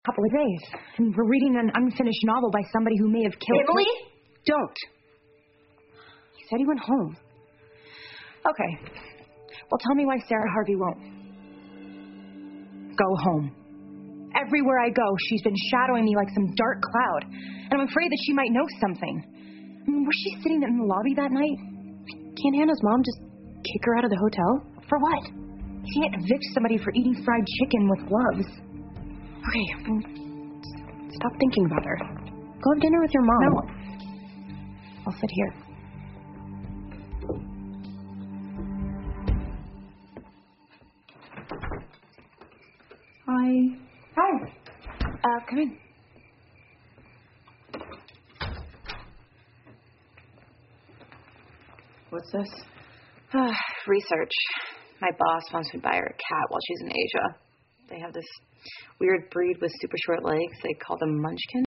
Couple of days, and we're reading an unfinished novel by somebody who may have killed... Emily? Don't. He said he went home. Okay. Well, tell me why Sarah Harvey won't. Go home. Everywhere I go, she's been shadowing me like some dark cloud, and I'm afraid that she might know something. I mean, was she sitting in the lobby that night? Can't Hannah's mom just kick her out of the hotel? For what? You can't evict somebody for eating fried chicken with gloves. Okay, stop thinking about her. Go have dinner with your mom. No. I'll sit here. Hi. Come in. What's this? Research. My boss wants me to buy her a cat while she's in Asia. They have this weird breed with super short legs. They call them munchkins.